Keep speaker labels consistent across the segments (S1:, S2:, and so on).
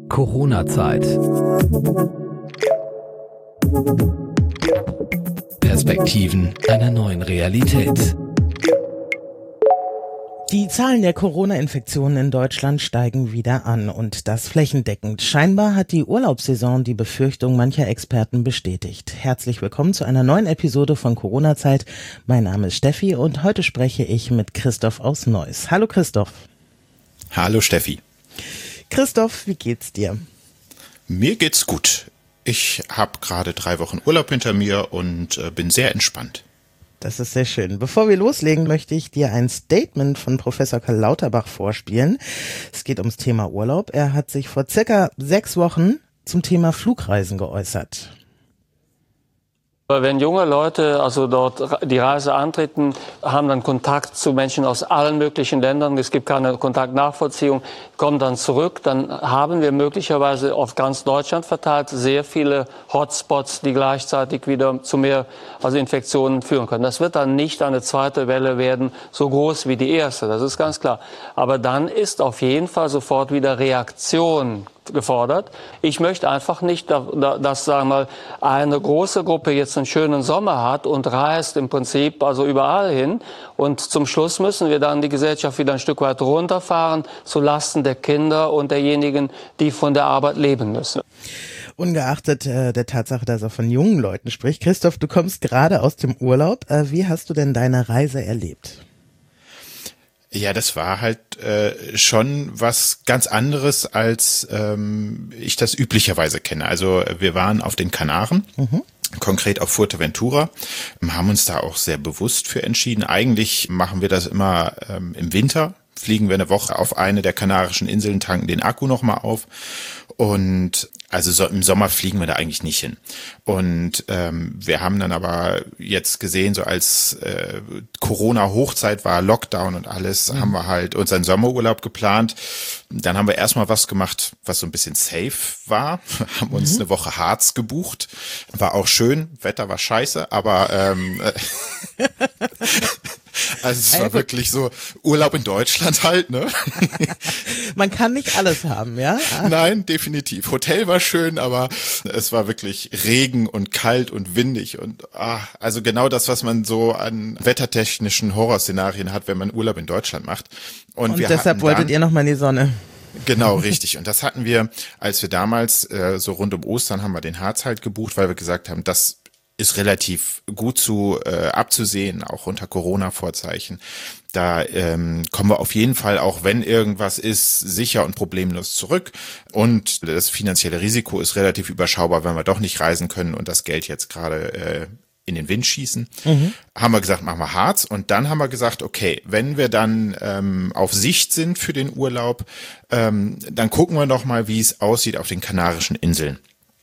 S1: Corona-Zeit. Perspektiven einer neuen Realität.
S2: Die Zahlen der Corona-Infektionen in Deutschland steigen wieder an und das flächendeckend. Scheinbar hat die Urlaubssaison die Befürchtung mancher Experten bestätigt. Herzlich willkommen zu einer neuen Episode von Corona-Zeit. Mein Name ist Steffi und heute spreche ich mit Christoph aus Neuss. Hallo Christoph.
S3: Hallo Steffi.
S2: Christoph, wie geht's dir?
S3: Mir geht's gut. Ich habe gerade 3 Wochen Urlaub hinter mir und bin sehr entspannt.
S2: Das ist sehr schön. Bevor wir loslegen, möchte ich dir ein Statement von Professor Karl Lauterbach vorspielen. Es geht ums Thema Urlaub. Er hat sich vor circa 6 Wochen zum Thema Flugreisen geäußert.
S4: Wenn junge Leute also dort die Reise antreten, haben dann Kontakt zu Menschen aus allen möglichen Ländern, es gibt keine Kontaktnachvollziehung, kommen dann zurück, dann haben wir möglicherweise auf ganz Deutschland verteilt sehr viele Hotspots, die gleichzeitig wieder zu mehr Infektionen führen können. Das wird dann nicht eine zweite Welle werden, so groß wie die erste, das ist ganz klar. Aber dann ist auf jeden Fall sofort wieder Reaktion gefordert. Ich möchte einfach nicht, dass sagen wir mal, eine große Gruppe jetzt einen schönen Sommer hat und reist im Prinzip also überall hin. Und zum Schluss müssen wir dann die Gesellschaft wieder ein Stück weit runterfahren, zu Lasten der Kinder und derjenigen, die von der Arbeit leben müssen.
S2: Ungeachtet der Tatsache, dass er von jungen Leuten spricht. Christoph, du kommst gerade aus dem Urlaub. Wie hast du denn deine Reise erlebt?
S3: Ja, das war halt schon was ganz anderes, als ich das üblicherweise kenne. Also wir waren auf den Kanaren, konkret auf Fuerteventura, haben uns da auch sehr bewusst für entschieden. Eigentlich machen wir das immer im Winter, fliegen wir eine Woche auf eine der Kanarischen Inseln, tanken den Akku nochmal auf und also so im Sommer fliegen wir da eigentlich nicht hin. Und wir haben dann aber jetzt gesehen, so als Corona-Hochzeit war, Lockdown und alles, haben wir halt unseren Sommerurlaub geplant. Dann haben wir erstmal was gemacht, was so ein bisschen safe war. Haben uns eine Woche Harz gebucht. War auch schön, Wetter war scheiße, aber also es war wirklich so Urlaub in Deutschland halt, ne?
S2: Man kann nicht alles haben, ja?
S3: Nein, definitiv. Hotel war schön, aber es war wirklich Regen und kalt und windig und also genau das, was man so an wettertechnischen Horrorszenarien hat, wenn man Urlaub in Deutschland macht. Und wir
S2: deshalb wolltet ihr nochmal in die Sonne.
S3: Genau, richtig. Und das hatten wir, als wir damals so rund um Ostern haben wir den Harz halt gebucht, weil wir gesagt haben, das ist relativ gut abzusehen, auch unter Corona-Vorzeichen. Da kommen wir auf jeden Fall, auch wenn irgendwas ist, sicher und problemlos zurück. Und das finanzielle Risiko ist relativ überschaubar, wenn wir doch nicht reisen können und das Geld jetzt gerade in den Wind schießen. Haben wir gesagt, machen wir Harz. Und dann haben wir gesagt, okay, wenn wir dann auf Sicht sind für den Urlaub, dann gucken wir doch mal, wie es aussieht auf den Kanarischen Inseln.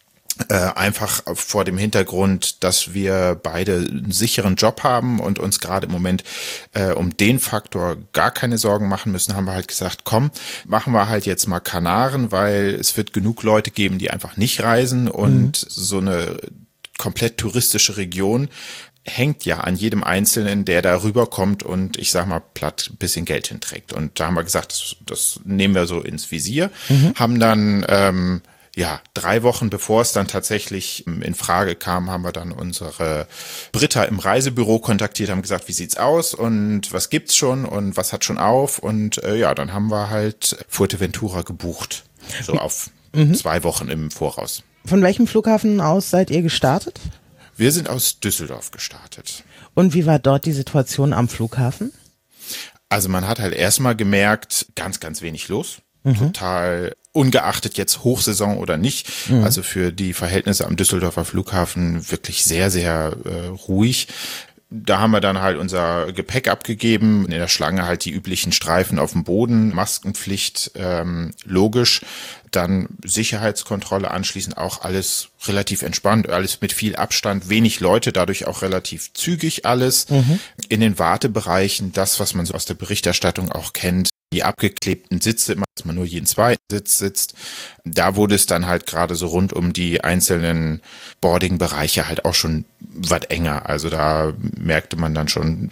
S3: Einfach vor dem Hintergrund, dass wir beide einen sicheren Job haben und uns gerade im Moment um den Faktor gar keine Sorgen machen müssen, haben wir halt gesagt, komm, machen wir halt jetzt mal Kanaren, weil es wird genug Leute geben, die einfach nicht reisen und so eine komplett touristische Region hängt ja an jedem Einzelnen, der da rüberkommt und ich sag mal platt ein bisschen Geld hinträgt. Und da haben wir gesagt, das nehmen wir so ins Visier, haben dann 3 Wochen bevor es dann tatsächlich in Frage kam, haben wir dann unsere Britta im Reisebüro kontaktiert, haben gesagt, wie sieht's aus und was gibt's schon und was hat schon auf und dann haben wir halt Fuerteventura gebucht, so auf 2 Wochen im Voraus.
S2: Von welchem Flughafen aus seid ihr gestartet?
S3: Wir sind aus Düsseldorf gestartet.
S2: Und wie war dort die Situation am Flughafen?
S3: Also man hat halt erstmal gemerkt, ganz, ganz wenig los. Total ungeachtet jetzt Hochsaison oder nicht. Also für die Verhältnisse am Düsseldorfer Flughafen wirklich sehr, sehr ruhig. Da haben wir dann halt unser Gepäck abgegeben, in der Schlange halt die üblichen Streifen auf dem Boden, Maskenpflicht, logisch, dann Sicherheitskontrolle anschließend auch alles relativ entspannt, alles mit viel Abstand, wenig Leute, dadurch auch relativ zügig alles. In den Wartebereichen, das, was man so aus der Berichterstattung auch kennt, die abgeklebten Sitze, immer, dass man nur jeden zweiten Sitz sitzt. Da wurde es dann halt gerade so rund um die einzelnen Boarding-Bereiche halt auch schon was enger. Also da merkte man dann schon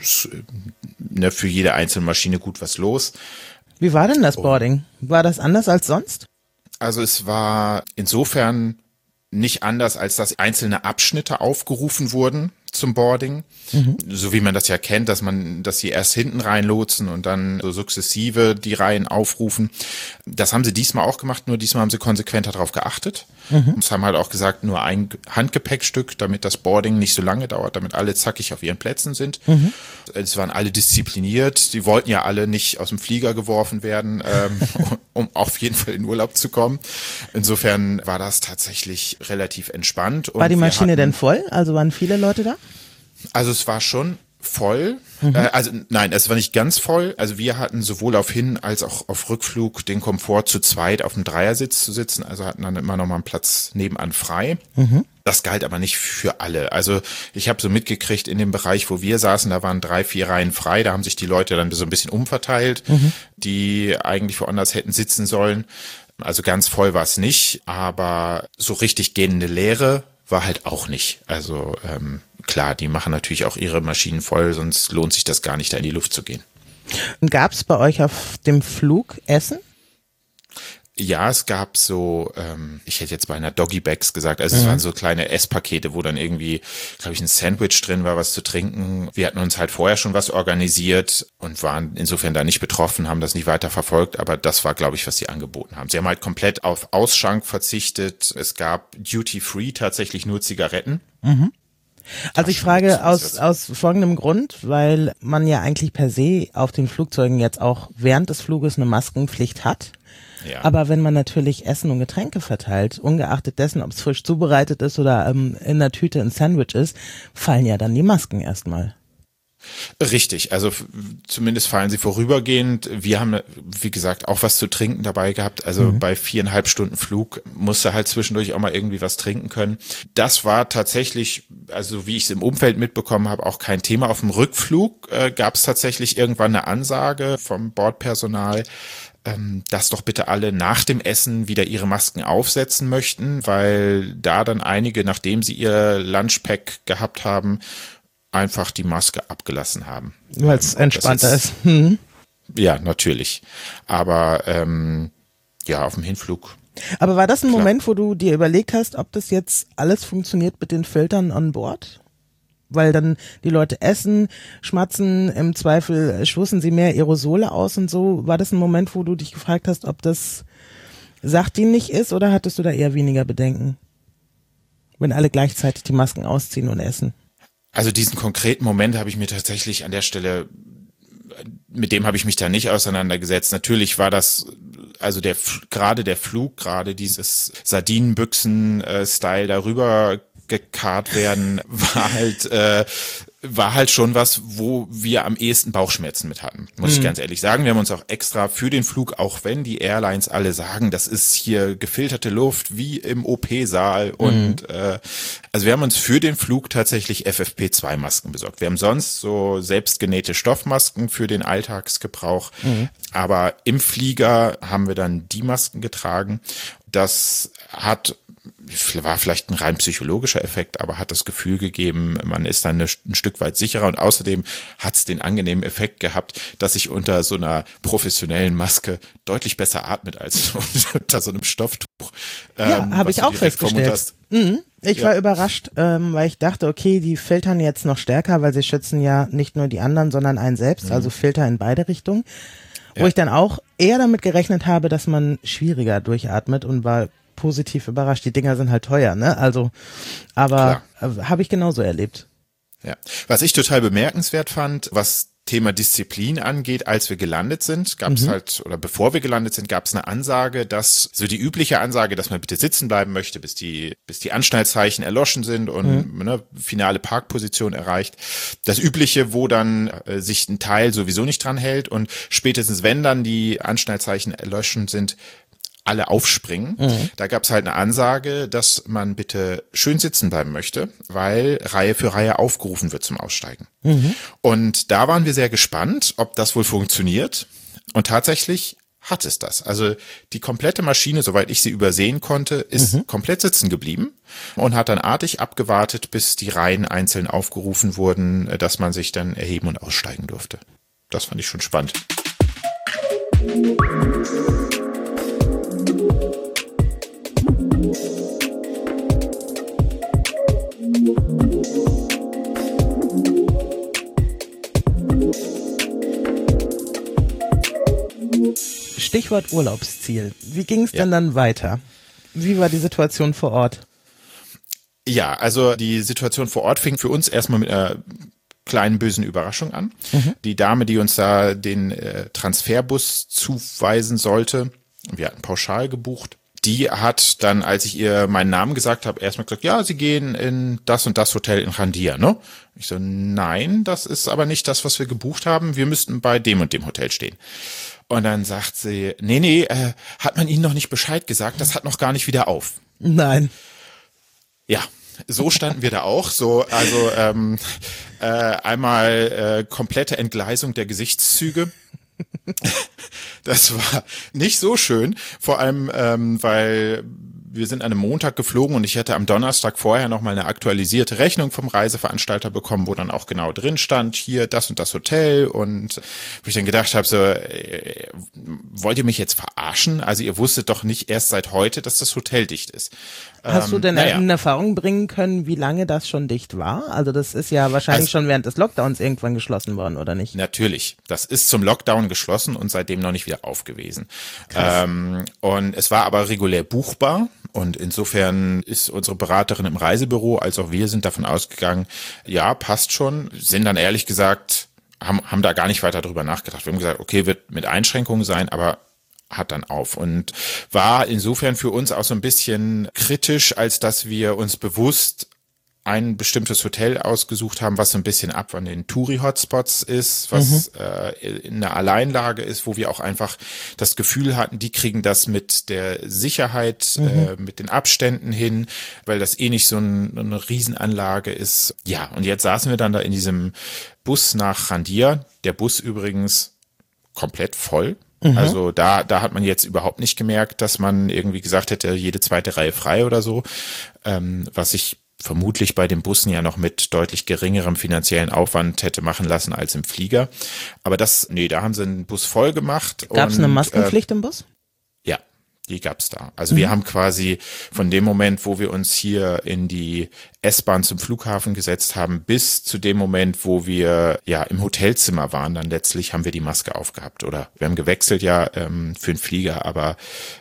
S3: für jede einzelne Maschine gut was los.
S2: Wie war denn das Boarding? War das anders als sonst?
S3: Also es war insofern nicht anders, als dass einzelne Abschnitte aufgerufen wurden zum Boarding, so wie man das ja kennt, dass sie erst hinten reinlotsen und dann so sukzessive die Reihen aufrufen. Das haben sie diesmal auch gemacht, nur diesmal haben sie konsequenter darauf geachtet. Und haben halt auch gesagt, nur ein Handgepäckstück, damit das Boarding nicht so lange dauert, damit alle zackig auf ihren Plätzen sind. Es waren alle diszipliniert, die wollten ja alle nicht aus dem Flieger geworfen werden, um auf jeden Fall in Urlaub zu kommen. Insofern war das tatsächlich relativ entspannt. Und
S2: war die Maschine denn voll? Also waren viele Leute da?
S3: Also es war schon voll. Nein, es war nicht ganz voll. Also wir hatten sowohl auf Hin- als auch auf Rückflug den Komfort, zu zweit auf dem Dreiersitz zu sitzen. Also hatten dann immer noch mal einen Platz nebenan frei. Das galt aber nicht für alle. Also ich habe so mitgekriegt, in dem Bereich, wo wir saßen, da waren 3, 4 Reihen frei. Da haben sich die Leute dann so ein bisschen umverteilt, die eigentlich woanders hätten sitzen sollen. Also ganz voll war es nicht, aber so richtig gehende Leere war halt auch nicht. Also klar, die machen natürlich auch ihre Maschinen voll, sonst lohnt sich das gar nicht, da in die Luft zu gehen.
S2: Gab es bei euch auf dem Flug Essen?
S3: Ja, es gab so, ich hätte jetzt beinahe Doggy-Bags gesagt, also es waren so kleine Esspakete, wo dann irgendwie, glaube ich, ein Sandwich drin war, was zu trinken. Wir hatten uns halt vorher schon was organisiert und waren insofern da nicht betroffen, haben das nicht weiter verfolgt, aber das war, glaube ich, was sie angeboten haben. Sie haben halt komplett auf Ausschank verzichtet. Es gab Duty-Free tatsächlich nur Zigaretten.
S2: Also ich frage aus folgendem Grund, weil man ja eigentlich per se auf den Flugzeugen jetzt auch während des Fluges eine Maskenpflicht hat. Ja. Aber wenn man natürlich Essen und Getränke verteilt, ungeachtet dessen, ob es frisch zubereitet ist oder in der Tüte ein Sandwich ist, fallen ja dann die Masken erstmal.
S3: Richtig, also zumindest fallen sie vorübergehend. Wir haben, wie gesagt, auch was zu trinken dabei gehabt. Also bei 4,5 Stunden Flug musste halt zwischendurch auch mal irgendwie was trinken können. Das war tatsächlich, also wie ich es im Umfeld mitbekommen habe, auch kein Thema. Auf dem Rückflug gab es tatsächlich irgendwann eine Ansage vom Bordpersonal, dass doch bitte alle nach dem Essen wieder ihre Masken aufsetzen möchten, weil da dann einige, nachdem sie ihr Lunchpack gehabt haben, einfach die Maske abgelassen haben.
S2: Weil es entspannter ist.
S3: Ja, natürlich. Aber ja, auf dem Hinflug.
S2: Aber war das ein Moment, wo du dir überlegt hast, ob das jetzt alles funktioniert mit den Filtern an Bord? Weil dann die Leute essen, schmatzen, im Zweifel stoßen sie mehr Aerosole aus und so. War das ein Moment, wo du dich gefragt hast, ob das sachdienlich ist oder hattest du da eher weniger Bedenken? Wenn alle gleichzeitig die Masken ausziehen und essen?
S3: Also diesen konkreten Moment habe ich mir tatsächlich an der Stelle, mit dem habe ich mich da nicht auseinandergesetzt. Natürlich war das, also gerade der Flug, gerade dieses Sardinenbüchsen-Style darüber gekarrt werden, war halt schon was, wo wir am ehesten Bauchschmerzen mit hatten, muss ich ganz ehrlich sagen. Wir haben uns auch extra für den Flug, auch wenn die Airlines alle sagen, das ist hier gefilterte Luft wie im OP-Saal und also wir haben uns für den Flug tatsächlich FFP2-Masken besorgt. Wir haben sonst so selbstgenähte Stoffmasken für den Alltagsgebrauch, aber im Flieger haben wir dann die Masken getragen. Das war vielleicht ein rein psychologischer Effekt, aber hat das Gefühl gegeben, man ist dann ein Stück weit sicherer und außerdem hat es den angenehmen Effekt gehabt, dass ich unter so einer professionellen Maske deutlich besser atmet als unter so einem Stofftuch.
S2: Ja, habe ich auch festgestellt. Ich war überrascht, weil ich dachte, okay, die filtern jetzt noch stärker, weil sie schützen ja nicht nur die anderen, sondern einen selbst, also Filter in beide Richtungen. Wo ich dann auch eher damit gerechnet habe, dass man schwieriger durchatmet und war positiv überrascht. Die Dinger sind halt teuer, ne? Also, aber habe ich genauso erlebt.
S3: Ja. Was ich total bemerkenswert fand, was Thema Disziplin angeht, als wir gelandet sind, gab es halt, oder bevor wir gelandet sind, gab es eine Ansage, so die übliche Ansage, dass man bitte sitzen bleiben möchte, bis die Anschnallzeichen erloschen sind und finale Parkposition erreicht. Das Übliche, wo dann sich ein Teil sowieso nicht dran hält und spätestens wenn dann die Anschnallzeichen erloschen sind, alle aufspringen. Da gab es halt eine Ansage, dass man bitte schön sitzen bleiben möchte, weil Reihe für Reihe aufgerufen wird zum Aussteigen. Und da waren wir sehr gespannt, ob das wohl funktioniert. Und tatsächlich hat es das. Also die komplette Maschine, soweit ich sie übersehen konnte, ist komplett sitzen geblieben und hat dann artig abgewartet, bis die Reihen einzeln aufgerufen wurden, dass man sich dann erheben und aussteigen durfte. Das fand ich schon spannend.
S2: Stichwort Urlaubsziel. Wie ging es denn dann weiter? Wie war die Situation vor Ort?
S3: Ja, also die Situation vor Ort fing für uns erstmal mit einer kleinen bösen Überraschung an. Die Dame, die uns da den Transferbus zuweisen sollte, wir hatten pauschal gebucht, die hat dann, als ich ihr meinen Namen gesagt habe, erstmal gesagt, ja, Sie gehen in das und das Hotel in Randia, ne? Ich so, nein, das ist aber nicht das, was wir gebucht haben. Wir müssten bei dem und dem Hotel stehen. Und dann sagt sie, nee, hat man Ihnen noch nicht Bescheid gesagt? Das hat noch gar nicht wieder auf.
S2: Nein.
S3: Ja, so standen wir da auch. So, also einmal komplette Entgleisung der Gesichtszüge. Das war nicht so schön, vor allem, weil wir sind an einem Montag geflogen und ich hätte am Donnerstag vorher nochmal eine aktualisierte Rechnung vom Reiseveranstalter bekommen, wo dann auch genau drin stand, hier das und das Hotel, und wo ich dann gedacht habe, so, wollt ihr mich jetzt verarschen? Also ihr wusstet doch nicht erst seit heute, dass das Hotel dicht ist.
S2: Hast du denn in Erfahrung bringen können, wie lange das schon dicht war? Also das ist ja wahrscheinlich schon während des Lockdowns irgendwann geschlossen worden, oder nicht?
S3: Natürlich. Das ist zum Lockdown geschlossen und seitdem noch nicht wieder auf gewesen. Und es war aber regulär buchbar. Und insofern ist unsere Beraterin im Reisebüro, als auch wir, sind davon ausgegangen, ja, passt schon. Sind dann ehrlich gesagt, haben da gar nicht weiter drüber nachgedacht. Wir haben gesagt, okay, wird mit Einschränkungen sein, aber hat dann auf, und war insofern für uns auch so ein bisschen kritisch, als dass wir uns bewusst ein bestimmtes Hotel ausgesucht haben, was so ein bisschen ab von den Touri-Hotspots ist, was in einer Alleinlage ist, wo wir auch einfach das Gefühl hatten, die kriegen das mit der Sicherheit, mit den Abständen hin, weil das eh nicht so eine Riesenanlage ist. Ja, und jetzt saßen wir dann da in diesem Bus nach Randia, der Bus übrigens komplett voll. Also da hat man jetzt überhaupt nicht gemerkt, dass man irgendwie gesagt hätte, jede zweite Reihe frei oder so, was ich vermutlich bei den Bussen ja noch mit deutlich geringerem finanziellen Aufwand hätte machen lassen als im Flieger. Aber da haben sie einen Bus voll gemacht.
S2: Gab es eine Maskenpflicht im Bus?
S3: Ja, die gab's da. Also wir haben quasi von dem Moment, wo wir uns hier in die S-Bahn zum Flughafen gesetzt haben, bis zu dem Moment, wo wir ja im Hotelzimmer waren, dann letztlich haben wir die Maske aufgehabt. Oder wir haben gewechselt ja für den Flieger, aber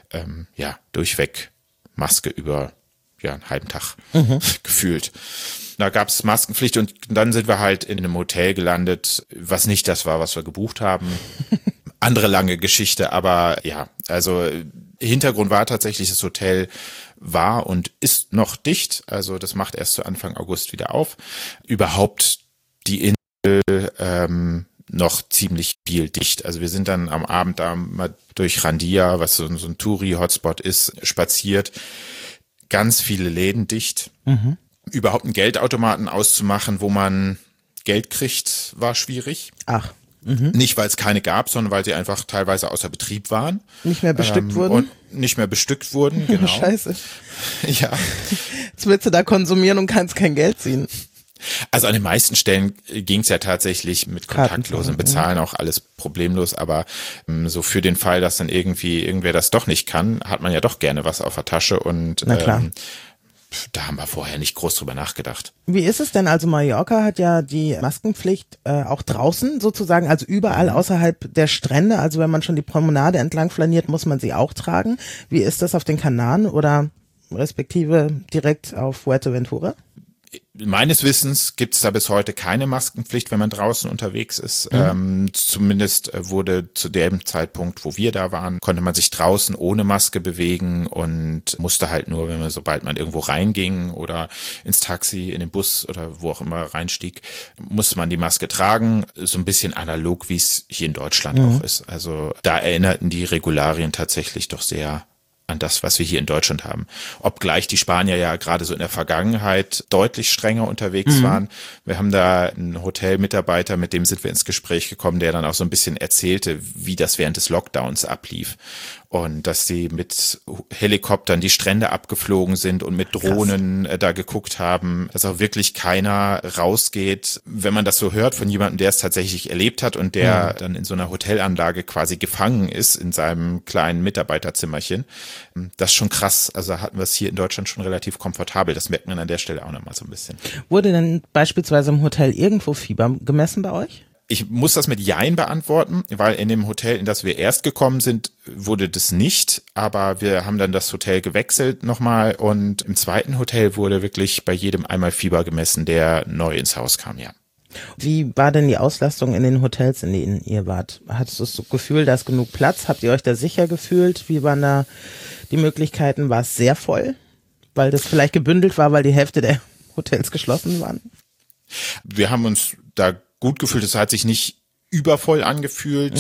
S3: durchweg Maske über einen halben Tag gefühlt. Da gab's Maskenpflicht und dann sind wir halt in einem Hotel gelandet, was nicht das war, was wir gebucht haben. Andere lange Geschichte, aber ja, also Hintergrund war tatsächlich, das Hotel war und ist noch dicht, also das macht erst zu Anfang August wieder auf. Überhaupt die Insel noch ziemlich viel dicht. Also wir sind dann am Abend da mal durch Randia, was so ein Touri-Hotspot ist, spaziert. Ganz viele Läden dicht. Überhaupt einen Geldautomaten auszumachen, wo man Geld kriegt, war schwierig.
S2: Ach.
S3: Nicht, weil es keine gab, sondern weil sie einfach teilweise außer Betrieb waren.
S2: Nicht mehr bestückt wurden?
S3: Und nicht mehr bestückt wurden, genau.
S2: Scheiße.
S3: Ja.
S2: Jetzt willst du da konsumieren und kannst kein Geld ziehen.
S3: Also an den meisten Stellen ging es ja tatsächlich mit kontaktlosem Bezahlen auch alles problemlos, aber so für den Fall, dass dann irgendwer das doch nicht kann, hat man ja doch gerne was auf der Tasche, und
S2: na klar.
S3: Da haben wir vorher nicht groß drüber nachgedacht.
S2: Wie ist es denn? Also Mallorca hat ja die Maskenpflicht auch draußen sozusagen, also überall außerhalb der Strände. Also wenn man schon die Promenade entlang flaniert, muss man sie auch tragen. Wie ist das auf den Kanaren oder respektive direkt auf Fuerteventura?
S3: Meines Wissens gibt es da bis heute keine Maskenpflicht, wenn man draußen unterwegs ist. Zumindest wurde zu dem Zeitpunkt, wo wir da waren, konnte man sich draußen ohne Maske bewegen und musste halt nur, sobald man irgendwo reinging oder ins Taxi, in den Bus oder wo auch immer reinstieg, musste man die Maske tragen. So ein bisschen analog, wie es hier in Deutschland auch ist. Also da erinnerten die Regularien tatsächlich doch sehr an das, was wir hier in Deutschland haben. Obgleich die Spanier ja gerade so in der Vergangenheit deutlich strenger unterwegs waren. Wir haben da einen Hotelmitarbeiter, mit dem sind wir ins Gespräch gekommen, der dann auch so ein bisschen erzählte, wie das während des Lockdowns ablief. Und dass sie mit Helikoptern die Strände abgeflogen sind und mit Drohnen da geguckt haben, dass auch wirklich keiner rausgeht. Wenn man das so hört von jemandem, der es tatsächlich erlebt hat und der dann in so einer Hotelanlage quasi gefangen ist in seinem kleinen Mitarbeiterzimmerchen, das ist schon krass. Also hatten wir es hier in Deutschland schon relativ komfortabel. Das merkt man an der Stelle auch nochmal so ein bisschen.
S2: Wurde denn beispielsweise im Hotel irgendwo Fieber gemessen bei euch?
S3: Ich muss das mit Jein beantworten, weil in dem Hotel, in das wir erst gekommen sind, wurde das nicht. Aber wir haben dann das Hotel gewechselt nochmal und im zweiten Hotel wurde wirklich bei jedem einmal Fieber gemessen, der neu ins Haus kam, ja.
S2: Wie war denn die Auslastung in den Hotels, in denen ihr wart? Hattest du das Gefühl, da ist genug Platz? Habt ihr euch da sicher gefühlt? Wie waren da die Möglichkeiten? War es sehr voll, weil das vielleicht gebündelt war, weil die Hälfte der Hotels geschlossen waren?
S3: Wir haben uns da gut gefühlt. Es hat sich nicht übervoll angefühlt.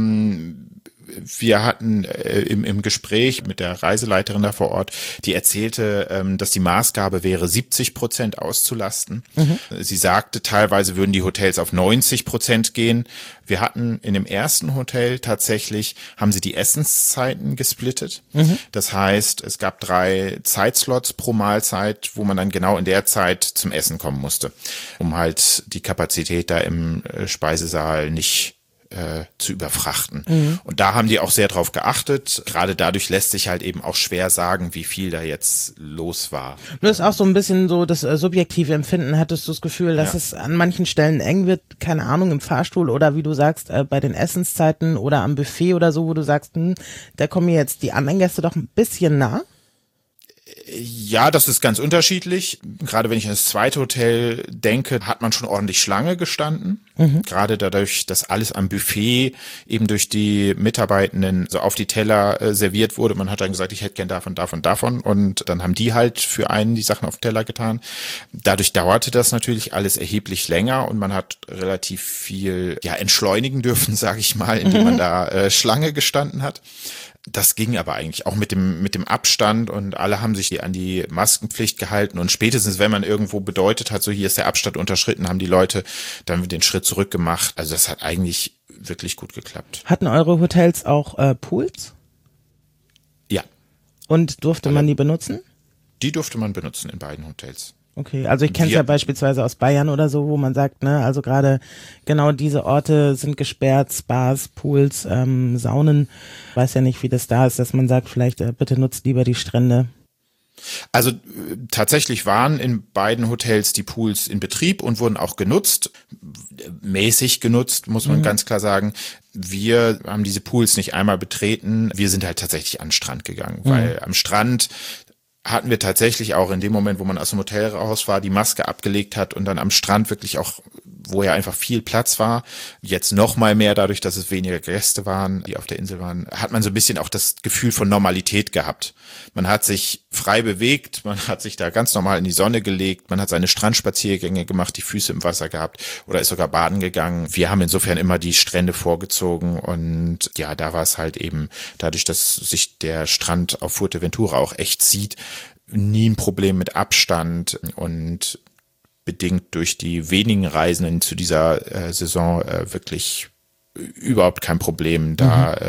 S3: Wir hatten im Gespräch mit der Reiseleiterin da vor Ort, die erzählte, dass die Maßgabe wäre, 70% auszulasten. Sie sagte, teilweise würden die Hotels auf 90% gehen. Wir hatten in dem ersten Hotel tatsächlich, haben sie die Essenszeiten gesplittet. Das heißt, es gab 3 Zeitslots pro Mahlzeit, wo man dann genau in der Zeit zum Essen kommen musste, um halt die Kapazität da im Speisesaal nicht zu überfrachten. Und da haben die auch sehr drauf geachtet. Gerade dadurch lässt sich halt eben auch schwer sagen, wie viel da jetzt los war.
S2: Du hast auch so ein bisschen so das subjektive Empfinden. Hattest du das Gefühl, dass es an manchen Stellen eng wird, keine Ahnung, im Fahrstuhl oder wie du sagst, bei den Essenszeiten oder am Buffet oder so, wo du sagst, da kommen mir jetzt die anderen Gäste doch ein bisschen nah?
S3: Ja, das ist ganz unterschiedlich. Gerade wenn ich an das zweite Hotel denke, hat man schon ordentlich Schlange gestanden. Gerade dadurch, dass alles am Buffet eben durch die Mitarbeitenden so auf die Teller serviert wurde. Man hat dann gesagt, ich hätte gern davon, davon, davon. Und dann haben die halt für einen die Sachen auf den Teller getan. Dadurch dauerte das natürlich alles erheblich länger und man hat relativ viel entschleunigen dürfen, sage ich mal, indem man da Schlange gestanden hat. Das ging aber eigentlich auch mit dem Abstand und alle haben sich an die Maskenpflicht gehalten und spätestens, wenn man irgendwo bedeutet hat, so hier ist der Abstand unterschritten, haben die Leute dann den Schritt zurück gemacht. Also das hat eigentlich wirklich gut geklappt.
S2: Hatten eure Hotels auch Pools?
S3: Ja.
S2: Und durfte man die benutzen?
S3: Die durfte man benutzen in beiden Hotels.
S2: Okay, also ich kenne es ja beispielsweise aus Bayern oder so, wo man sagt, also gerade genau diese Orte sind gesperrt, Spas, Pools, Saunen. Weiß ja nicht, wie das da ist, dass man sagt, vielleicht bitte nutzt lieber die Strände.
S3: Also tatsächlich waren in beiden Hotels die Pools in Betrieb und wurden auch genutzt, mäßig genutzt, muss man ganz klar sagen. Wir haben diese Pools nicht einmal betreten, wir sind halt tatsächlich an den Strand gegangen, weil am Strand hatten wir tatsächlich auch in dem Moment, wo man aus dem Hotel raus war, die Maske abgelegt hat und dann am Strand wirklich auch, wo ja einfach viel Platz war, jetzt noch mal mehr dadurch, dass es weniger Gäste waren, die auf der Insel waren, hat man so ein bisschen auch das Gefühl von Normalität gehabt. Man hat sich frei bewegt, man hat sich da ganz normal in die Sonne gelegt, man hat seine Strandspaziergänge gemacht, die Füße im Wasser gehabt oder ist sogar baden gegangen. Wir haben insofern immer die Strände vorgezogen und ja, da war es halt eben dadurch, dass sich der Strand auf Fuerteventura auch echt sieht, nie ein Problem mit Abstand und bedingt durch die wenigen Reisenden zu dieser Saison wirklich überhaupt kein Problem, da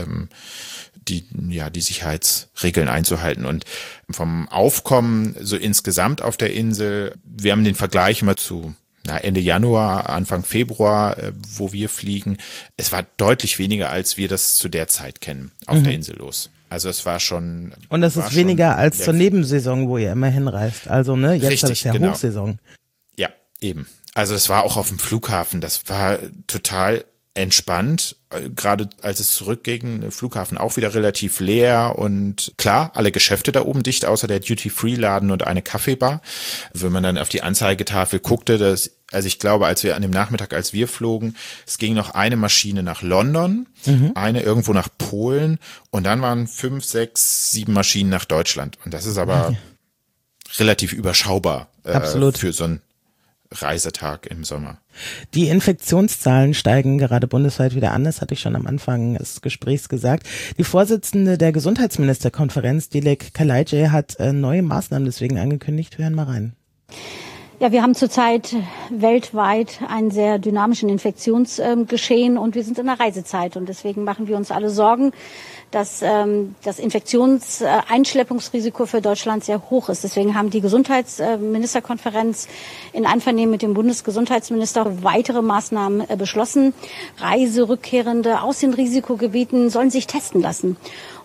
S3: die Sicherheitsregeln einzuhalten. Und vom Aufkommen so insgesamt auf der Insel, wir haben den Vergleich immer zu Ende Januar, Anfang Februar, wo wir fliegen. Es war deutlich weniger, als wir das zu der Zeit kennen, auf der Insel los. Also es war schon...
S2: Und das ist weniger als zur Nebensaison, wo ihr immer hinreist. Also jetzt
S3: richtig,
S2: ist ja
S3: genau.
S2: Hochsaison.
S3: Ja, eben. Also es war auch auf dem Flughafen, das war total entspannt, gerade als es zurückging, der Flughafen auch wieder relativ leer und klar, alle Geschäfte da oben dicht, außer der Duty-Free-Laden und eine Kaffeebar. Wenn man dann auf die Anzeigetafel guckte, also ich glaube, als wir an dem Nachmittag, als wir flogen, es ging noch eine Maschine nach London, eine irgendwo nach Polen und dann waren 5, 6, 7 Maschinen nach Deutschland. Und das ist aber relativ überschaubar für so einen Reisetag im Sommer.
S2: Die Infektionszahlen steigen gerade bundesweit wieder an, das hatte ich schon am Anfang des Gesprächs gesagt. Die Vorsitzende der Gesundheitsministerkonferenz, Dilek Kalaidze, hat neue Maßnahmen deswegen angekündigt. Wir hören mal rein.
S5: Ja, wir haben zurzeit weltweit einen sehr dynamischen Infektionsgeschehen und wir sind in der Reisezeit und deswegen machen wir uns alle Sorgen, dass das Infektionseinschleppungsrisiko für Deutschland sehr hoch ist. Deswegen haben die Gesundheitsministerkonferenz in Einvernehmen mit dem Bundesgesundheitsminister weitere Maßnahmen beschlossen. Reiserückkehrende aus den Risikogebieten sollen sich testen lassen.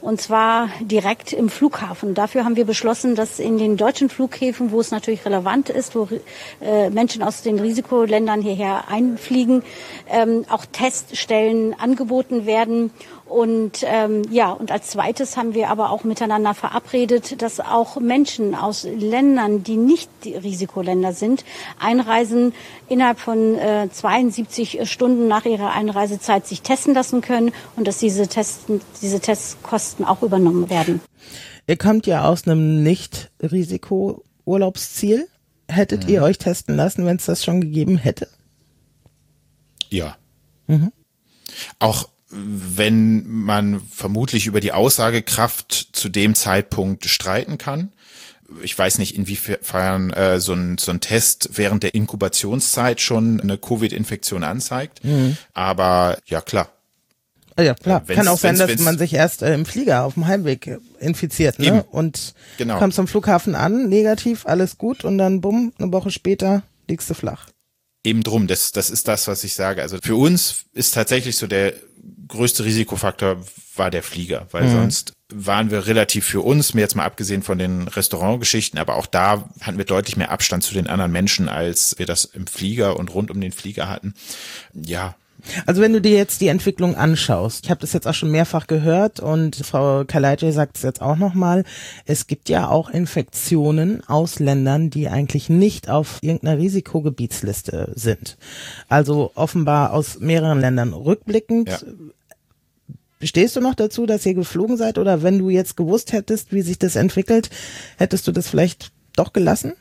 S5: und zwar direkt im Flughafen. Dafür haben wir beschlossen, dass in den deutschen Flughäfen, wo es natürlich relevant ist, wo Menschen aus den Risikoländern hierher einfliegen, auch Teststellen angeboten werden. Und und als zweites haben wir aber auch miteinander verabredet, dass auch Menschen aus Ländern, die nicht die Risikoländer sind, einreisen, innerhalb von 72 Stunden nach ihrer Einreisezeit sich testen lassen können und dass diese Testkosten auch übernommen werden.
S2: Ihr kommt ja aus einem Nicht-Risiko-Urlaubsziel. Hättet ihr euch testen lassen, wenn es das schon gegeben hätte?
S3: Ja. Auch wenn man vermutlich über die Aussagekraft zu dem Zeitpunkt streiten kann. Ich weiß nicht, inwiefern so ein Test während der Inkubationszeit schon eine Covid-Infektion anzeigt. Aber ja, klar.
S2: Ja, klar. Kann auch sein, dass man sich erst im Flieger auf dem Heimweg infiziert, ne?
S3: Eben.
S2: Und
S3: genau.
S2: Kommt zum Flughafen an, negativ, alles gut und dann bumm, eine Woche später liegst du flach.
S3: Eben drum, das ist das, was ich sage. Also für uns ist tatsächlich so der größte Risikofaktor war der Flieger, weil sonst waren wir relativ für uns, mir jetzt mal abgesehen von den Restaurantgeschichten, aber auch da hatten wir deutlich mehr Abstand zu den anderen Menschen, als wir das im Flieger und rund um den Flieger hatten. Ja.
S2: Also wenn du dir jetzt die Entwicklung anschaust, ich habe das jetzt auch schon mehrfach gehört und Frau Kalaitje sagt es jetzt auch nochmal, es gibt ja auch Infektionen aus Ländern, die eigentlich nicht auf irgendeiner Risikogebietsliste sind. Also offenbar aus mehreren Ländern. Rückblickend, stehst du noch dazu, dass ihr geflogen seid oder wenn du jetzt gewusst hättest, wie sich das entwickelt, hättest du das vielleicht doch gelassen?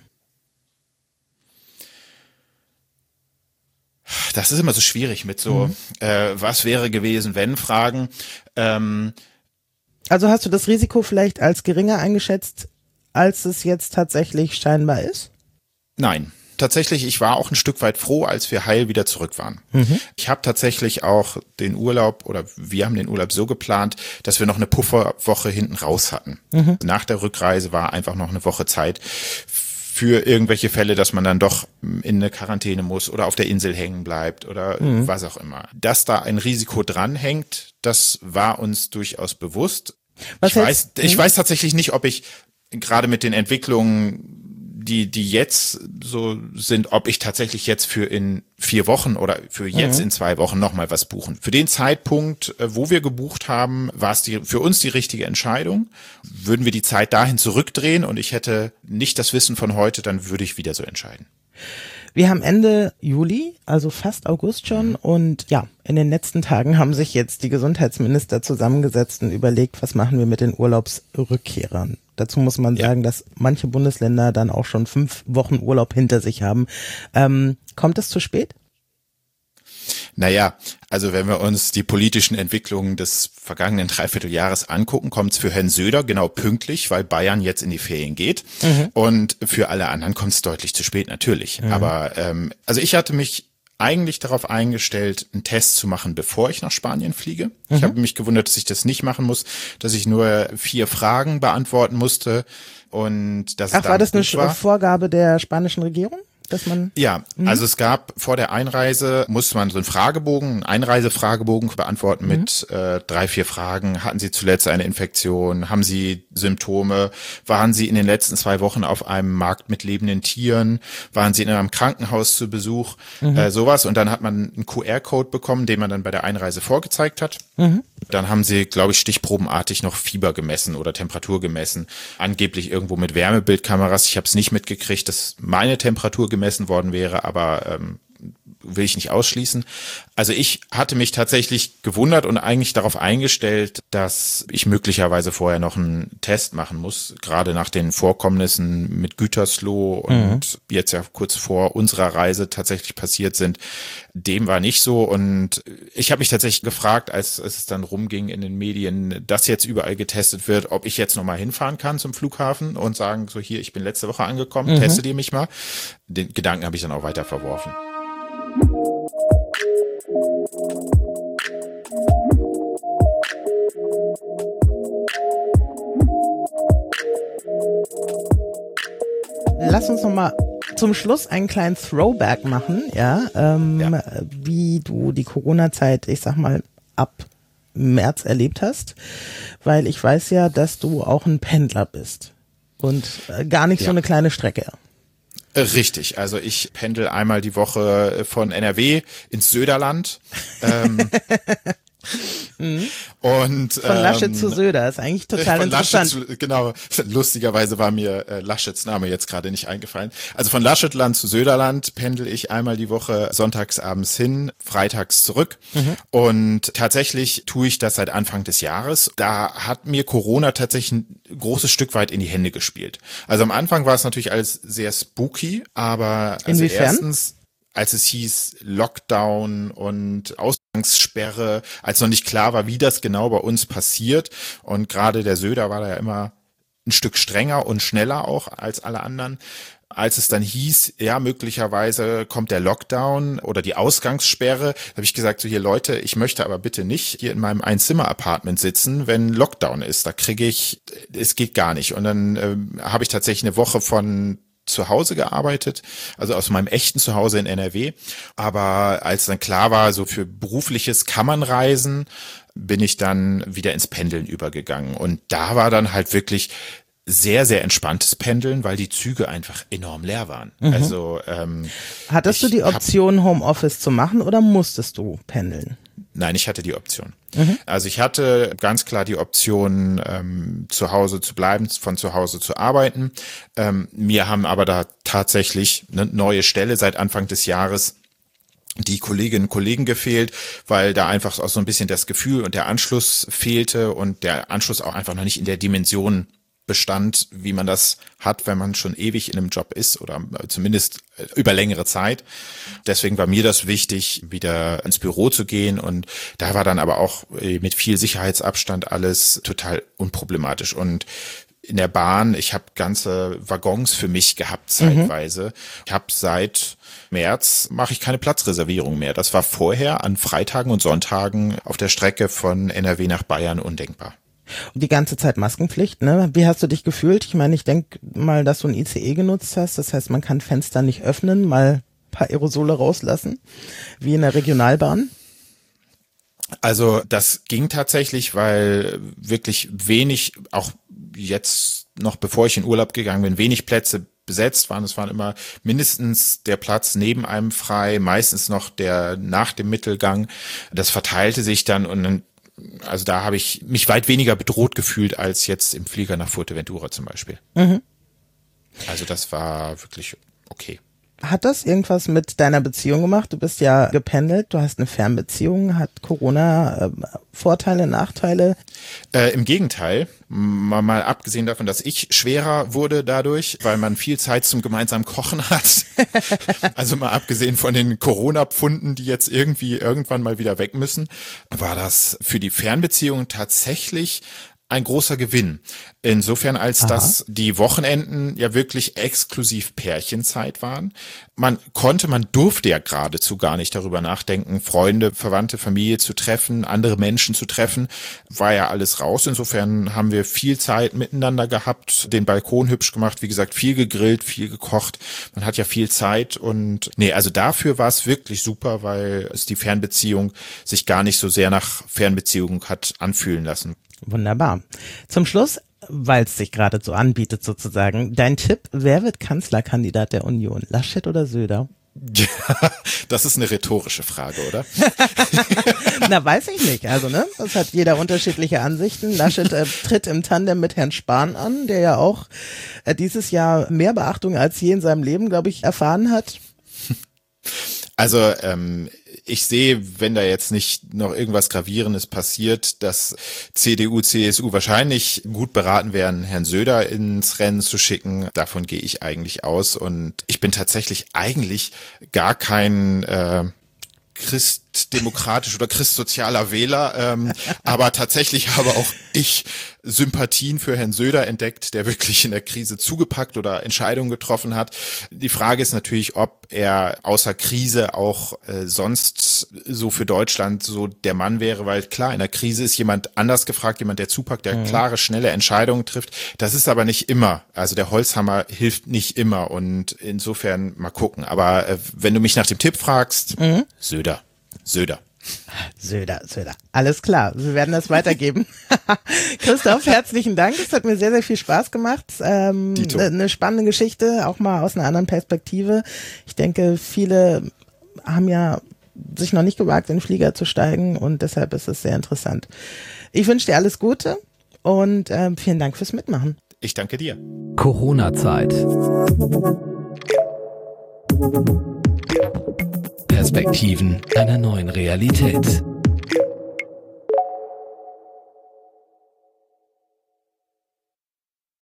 S3: Das ist immer so schwierig mit so, was wäre gewesen, wenn Fragen.
S2: Also hast du das Risiko vielleicht als geringer eingeschätzt, als es jetzt tatsächlich scheinbar ist?
S3: Nein. Tatsächlich, ich war auch ein Stück weit froh, als wir heil wieder zurück waren. Ich habe tatsächlich auch den Urlaub oder wir haben den Urlaub so geplant, dass wir noch eine Pufferwoche hinten raus hatten. Nach der Rückreise war einfach noch eine Woche Zeit für irgendwelche Fälle, dass man dann doch in eine Quarantäne muss oder auf der Insel hängen bleibt oder was auch immer. Dass da ein Risiko dranhängt, das war uns durchaus bewusst. Ich weiß tatsächlich nicht, ob ich gerade mit den Entwicklungen, die jetzt so sind, ob ich tatsächlich jetzt für in 4 Wochen oder für jetzt in 2 Wochen nochmal was buchen. Für den Zeitpunkt, wo wir gebucht haben, war es für uns die richtige Entscheidung. Würden wir die Zeit dahin zurückdrehen und ich hätte nicht das Wissen von heute, dann würde ich wieder so entscheiden.
S2: Wir haben Ende Juli, also fast August schon und ja, in den letzten Tagen haben sich jetzt die Gesundheitsminister zusammengesetzt und überlegt, was machen wir mit den Urlaubsrückkehrern. Dazu muss man sagen, dass manche Bundesländer dann auch schon 5 Wochen Urlaub hinter sich haben. Kommt es zu spät?
S3: Naja, also wenn wir uns die politischen Entwicklungen des vergangenen Dreivierteljahres angucken, kommt es für Herrn Söder genau pünktlich, weil Bayern jetzt in die Ferien geht. Und für alle anderen kommt es deutlich zu spät, natürlich. Aber also ich hatte mich eigentlich darauf eingestellt, einen Test zu machen, bevor ich nach Spanien fliege. Ich habe mich gewundert, dass ich das nicht machen muss, dass ich nur 4 Fragen beantworten musste und das
S2: war das eine Vorgabe der spanischen Regierung? Dass man
S3: also es gab vor der Einreise, musste man so einen Einreisefragebogen beantworten mit 3, 4 Fragen. Hatten Sie zuletzt eine Infektion? Haben Sie Symptome? Waren Sie in den letzten 2 Wochen auf einem Markt mit lebenden Tieren? Waren Sie in einem Krankenhaus zu Besuch? Sowas. Und dann hat man einen QR-Code bekommen, den man dann bei der Einreise vorgezeigt hat. Dann haben sie, glaube ich, stichprobenartig noch Fieber gemessen oder Temperatur gemessen. Angeblich irgendwo mit Wärmebildkameras. Ich habe es nicht mitgekriegt, dass meine Temperatur gemessen worden wäre, aber will ich nicht ausschließen. Also ich hatte mich tatsächlich gewundert und eigentlich darauf eingestellt, dass ich möglicherweise vorher noch einen Test machen muss, gerade nach den Vorkommnissen mit Gütersloh und jetzt ja kurz vor unserer Reise tatsächlich passiert sind. Dem war nicht so und ich habe mich tatsächlich gefragt, als es dann rumging in den Medien, dass jetzt überall getestet wird, ob ich jetzt nochmal hinfahren kann zum Flughafen und sagen, so hier, ich bin letzte Woche angekommen, testet ihr mich mal. Den Gedanken habe ich dann auch weiter verworfen.
S2: Lass uns nochmal zum Schluss einen kleinen Throwback machen, wie du die Corona-Zeit, ich sag mal, ab März erlebt hast, weil ich weiß ja, dass du auch ein Pendler bist und gar nicht so eine kleine Strecke.
S3: Richtig, also ich pendel einmal die Woche von NRW ins Söderland. Und
S2: von Laschet zu Söder ist eigentlich total interessant.
S3: Genau, lustigerweise war mir Laschets Name jetzt gerade nicht eingefallen. Also von Laschetland zu Söderland pendel ich einmal die Woche sonntags abends hin, freitags zurück. Und tatsächlich tue ich das seit Anfang des Jahres. Da hat mir Corona tatsächlich ein großes Stück weit in die Hände gespielt. Also am Anfang war es natürlich alles sehr spooky, aber also erstens, als es hieß Lockdown und Ausgangssperre, als noch nicht klar war, wie das genau bei uns passiert. Und gerade der Söder war da ja immer ein Stück strenger und schneller auch als alle anderen. Als es dann hieß, ja, möglicherweise kommt der Lockdown oder die Ausgangssperre, habe ich gesagt, so hier Leute, ich möchte aber bitte nicht hier in meinem Einzimmer-Apartment sitzen, wenn Lockdown ist. Da es geht gar nicht. Und dann habe ich tatsächlich eine Woche von zu Hause gearbeitet, also aus meinem echten Zuhause in NRW. Aber als dann klar war, so für berufliches kann man reisen, bin ich dann wieder ins Pendeln übergegangen. Und da war dann halt wirklich sehr, sehr entspanntes Pendeln, weil die Züge einfach enorm leer waren. Also
S2: hattest du die Option, Homeoffice zu machen oder musstest du pendeln?
S3: Nein, ich hatte die Option. Also ich hatte ganz klar die Option, zu Hause zu bleiben, von zu Hause zu arbeiten. Mir haben aber da tatsächlich eine neue Stelle seit Anfang des Jahres die Kolleginnen und Kollegen gefehlt, weil da einfach auch so ein bisschen das Gefühl und der Anschluss fehlte und der Anschluss auch einfach noch nicht in der Dimension bestand, wie man das hat, wenn man schon ewig in einem Job ist oder zumindest über längere Zeit. Deswegen war mir das wichtig, wieder ins Büro zu gehen und da war dann aber auch mit viel Sicherheitsabstand alles total unproblematisch und in der Bahn, ich habe ganze Waggons für mich gehabt zeitweise. Ich habe seit März mache ich keine Platzreservierung mehr. Das war vorher an Freitagen und Sonntagen auf der Strecke von NRW nach Bayern undenkbar.
S2: Und die ganze Zeit Maskenpflicht, ne? Wie hast du dich gefühlt? Ich meine, ich denke mal, dass du ein ICE genutzt hast. Das heißt, man kann Fenster nicht öffnen, mal ein paar Aerosole rauslassen, wie in der Regionalbahn.
S3: Also das ging tatsächlich, weil wirklich wenig, auch jetzt noch bevor ich in Urlaub gegangen bin, wenig Plätze besetzt waren. Es waren immer mindestens der Platz neben einem frei, meistens noch der nach dem Mittelgang. Das verteilte sich dann und dann, also da habe ich mich weit weniger bedroht gefühlt als jetzt im Flieger nach Fuerteventura zum Beispiel. Also das war wirklich okay.
S2: Hat das irgendwas mit deiner Beziehung gemacht? Du bist ja gependelt, du hast eine Fernbeziehung. Hat Corona Vorteile, Nachteile?
S3: Im Gegenteil, mal abgesehen davon, dass ich schwerer wurde dadurch, weil man viel Zeit zum gemeinsamen Kochen hat. Also mal abgesehen von den Corona-Pfunden, die jetzt irgendwie irgendwann mal wieder weg müssen, war das für die Fernbeziehung tatsächlich ein großer Gewinn. Insofern, als dass die Wochenenden ja wirklich exklusiv Pärchenzeit waren. Man durfte ja geradezu gar nicht darüber nachdenken, Freunde, Verwandte, Familie zu treffen, andere Menschen zu treffen. War ja alles raus. Insofern haben wir viel Zeit miteinander gehabt, den Balkon hübsch gemacht, wie gesagt, viel gegrillt, viel gekocht. Man hat ja viel Zeit und also dafür war es wirklich super, weil es die Fernbeziehung sich gar nicht so sehr nach Fernbeziehung hat anfühlen lassen.
S2: Wunderbar. Zum Schluss, weil es sich gerade so anbietet sozusagen, dein Tipp, wer wird Kanzlerkandidat der Union? Laschet oder Söder?
S3: Ja, das ist eine rhetorische Frage, oder?
S2: Na, weiß ich nicht. Also, ne, das hat jeder unterschiedliche Ansichten. Laschet tritt im Tandem mit Herrn Spahn an, der ja auch dieses Jahr mehr Beachtung als je in seinem Leben, glaube ich, erfahren hat.
S3: Also, ich sehe, wenn da jetzt nicht noch irgendwas Gravierendes passiert, dass CDU, CSU wahrscheinlich gut beraten wären, Herrn Söder ins Rennen zu schicken. Davon gehe ich eigentlich aus. Und ich bin tatsächlich eigentlich gar kein christdemokratisch oder christsozialer Wähler, aber tatsächlich habe auch ich Sympathien für Herrn Söder entdeckt, der wirklich in der Krise zugepackt oder Entscheidungen getroffen hat. Die Frage ist natürlich, ob er außer Krise auch sonst so für Deutschland so der Mann wäre, weil klar, in der Krise ist jemand anders gefragt, jemand, der zupackt, der klare, schnelle Entscheidungen trifft. Das ist aber nicht immer. Also der Holzhammer hilft nicht immer und insofern mal gucken. Aber wenn du mich nach dem Tipp fragst, Söder.
S2: Söder. Alles klar, wir werden das weitergeben. Christoph, herzlichen Dank. Es hat mir sehr, sehr viel Spaß gemacht. Eine spannende Geschichte, auch mal aus einer anderen Perspektive. Ich denke, viele haben ja sich noch nicht gewagt, in den Flieger zu steigen und deshalb ist es sehr interessant. Ich wünsche dir alles Gute und vielen Dank fürs Mitmachen.
S3: Ich danke dir.
S1: Corona-Zeit. Perspektiven einer neuen Realität.